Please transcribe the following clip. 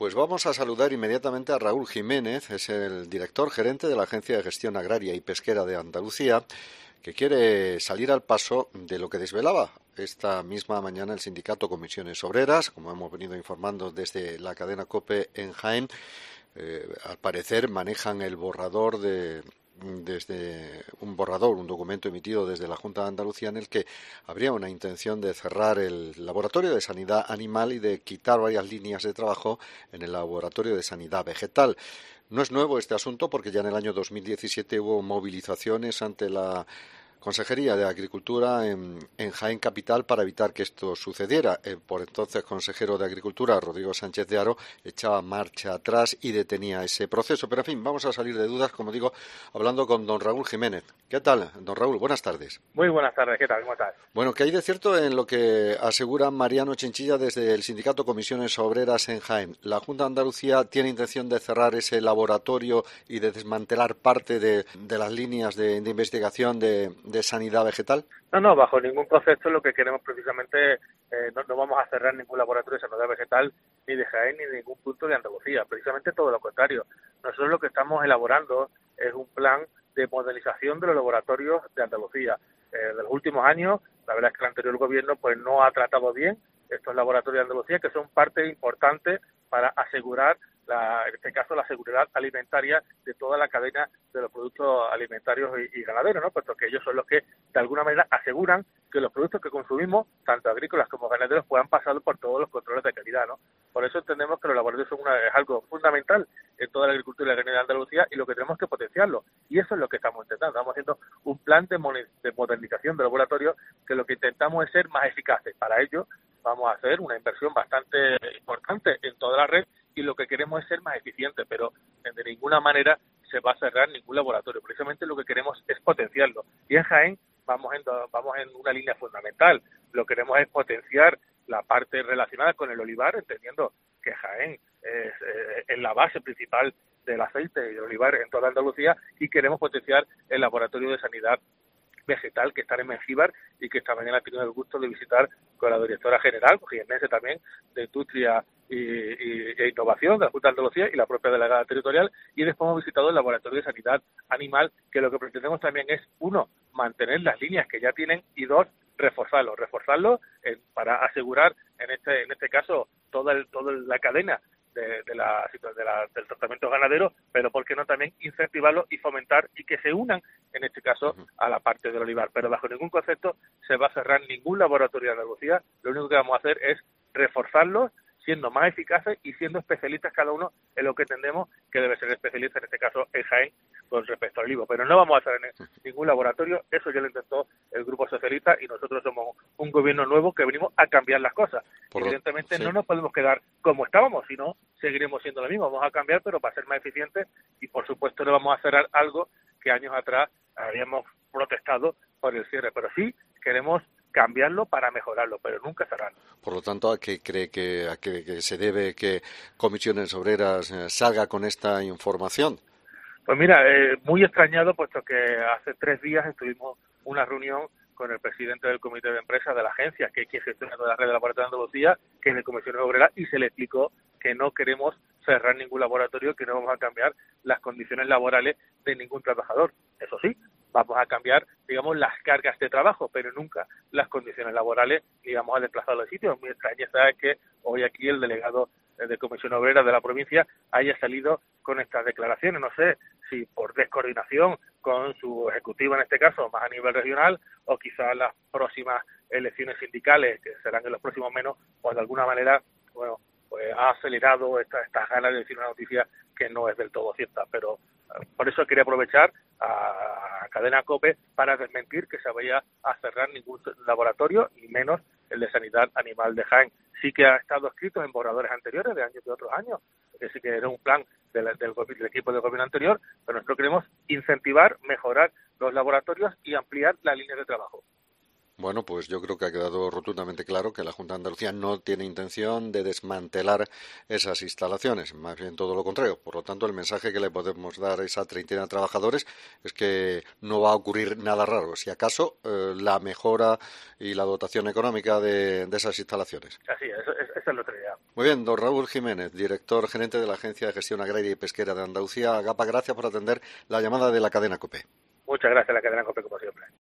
Pues vamos a saludar inmediatamente a Raúl Jiménez, es el director gerente de la Agencia de Gestión Agraria y Pesquera de Andalucía, que quiere salir al paso de lo que desvelaba esta misma mañana el sindicato Comisiones Obreras, como hemos venido informando desde la cadena COPE en Jaén. Al parecer manejan el borrador desde un documento emitido desde la Junta de Andalucía en el que habría una intención de cerrar el laboratorio de sanidad animal y de quitar varias líneas de trabajo en el laboratorio de sanidad vegetal. No es nuevo este asunto porque ya en el año 2017 hubo movilizaciones ante la Consejería de Agricultura en Jaén Capital para evitar que esto sucediera. El por entonces consejero de Agricultura, Rodrigo Sánchez de Haro, echaba marcha atrás y detenía ese proceso. Pero, en fin, vamos a salir de dudas, como digo, hablando con don Raúl Jiménez. ¿Qué tal, don Raúl? Buenas tardes. Muy buenas tardes, ¿qué tal? ¿Cómo estás? Bueno, ¿qué hay de cierto en lo que asegura Mariano Chinchilla desde el sindicato Comisiones Obreras en Jaén? ¿La Junta de Andalucía tiene intención de cerrar ese laboratorio y de desmantelar parte de las líneas de investigación de sanidad vegetal? No, bajo ningún concepto. Lo que queremos precisamente, no vamos a cerrar ningún laboratorio de sanidad vegetal ni de Jaén ni de ningún punto de Andalucía. Precisamente todo lo contrario. Nosotros lo que estamos elaborando es un plan de modernización de los laboratorios de Andalucía. De los últimos años, la verdad es que el anterior gobierno pues no ha tratado bien estos laboratorios de Andalucía, que son parte importante para asegurar en este caso la seguridad alimentaria de toda la cadena de los productos alimentarios y ganaderos, ¿no? Puesto que ellos son los que de alguna manera aseguran que los productos que consumimos, tanto agrícolas como ganaderos, puedan pasar por todos los controles de calidad, ¿no? Por eso entendemos que los laboratorios son es algo fundamental en toda la agricultura y la ganadería de Andalucía, y lo que tenemos que potenciarlo. Y eso es lo que estamos intentando. Estamos haciendo un plan de modernización de laboratorios que lo que intentamos es ser más eficaces. Para ello vamos a hacer una inversión bastante importante en toda la red, y lo que queremos es ser más eficientes, pero de ninguna manera se va a cerrar ningún laboratorio. Precisamente lo que queremos es potenciarlo. Y en Jaén vamos en una línea fundamental. Lo que queremos es potenciar la parte relacionada con el olivar, entendiendo que Jaén es la base principal del aceite y del olivar en toda Andalucía, y queremos potenciar el laboratorio de sanidad vegetal que está en Mengíbar y que esta mañana he tenido el gusto de visitar con la directora general, jiennense también, de Industria e Innovación de la Junta de Andalucía y la propia delegada territorial, y después hemos visitado el Laboratorio de Sanidad Animal, que lo que pretendemos también es, uno, mantener las líneas que ya tienen, y dos, reforzarlo para asegurar en este caso toda la cadena del tratamiento ganadero, pero por qué no también incentivarlo y fomentar y que se unan en este caso a la parte del olivar. Pero bajo ningún concepto se va a cerrar ningún laboratorio de Andalucía. Lo único que vamos a hacer es reforzarlos, siendo más eficaces y siendo especialistas cada uno en lo que entendemos que debe ser especialista, en este caso en Jaén, con respecto al olivo. Pero no vamos a hacer ningún laboratorio. Eso ya lo intentó el Grupo Socialista, y nosotros somos un gobierno nuevo que venimos a cambiar las cosas. Evidentemente no nos podemos quedar como estábamos, sino seguiremos siendo lo mismo. Vamos a cambiar, pero para ser más eficientes, y por supuesto no vamos a cerrar algo que años atrás habíamos protestado por el cierre, pero sí queremos cambiarlo para mejorarlo, pero nunca cerrarlo. Por lo tanto, ¿a qué cree que se debe que Comisiones Obreras salga con esta información? Pues mira, muy extrañado, puesto que hace 3 días estuvimos una reunión con el presidente del comité de empresa de la agencia, que es quien gestiona toda la red de laboratorios de Andalucía, que es de Comisiones Obreras, y se le explicó que no queremos cerrar ningún laboratorio, que no vamos a cambiar las condiciones laborales de ningún trabajador. Eso sí, vamos a cambiar, digamos, las cargas de trabajo, pero nunca las condiciones laborales, ni vamos a desplazarlo de sitio. Muy extrañeza es que hoy aquí el delegado de Comisión Obrera de la provincia haya salido con estas declaraciones. No sé si por descoordinación con su ejecutivo, en este caso, más a nivel regional, o quizás las próximas elecciones sindicales, que serán en los próximos meses, pues de alguna manera, bueno, pues ha acelerado estas ganas de decir una noticia que no es del todo cierta. Pero por eso quería aprovechar a Cadena COPE para desmentir que se vaya a cerrar ningún laboratorio, y menos el de sanidad animal de Jaén. Sí que ha estado escrito en borradores anteriores de otros años, que sí que era un plan del equipo de gobierno anterior, pero nosotros queremos incentivar, mejorar los laboratorios y ampliar las líneas de trabajo. Bueno, pues yo creo que ha quedado rotundamente claro que la Junta de Andalucía no tiene intención de desmantelar esas instalaciones, más bien todo lo contrario. Por lo tanto, el mensaje que le podemos dar a esa treintena de trabajadores es que no va a ocurrir nada raro, si acaso la mejora y la dotación económica de esas instalaciones. Así es, esa es la otra idea. Muy bien, don Raúl Jiménez, director gerente de la Agencia de Gestión Agraria y Pesquera de Andalucía, AGAPA, gracias por atender la llamada de la cadena COPE. Muchas gracias a la cadena COPE, como siempre.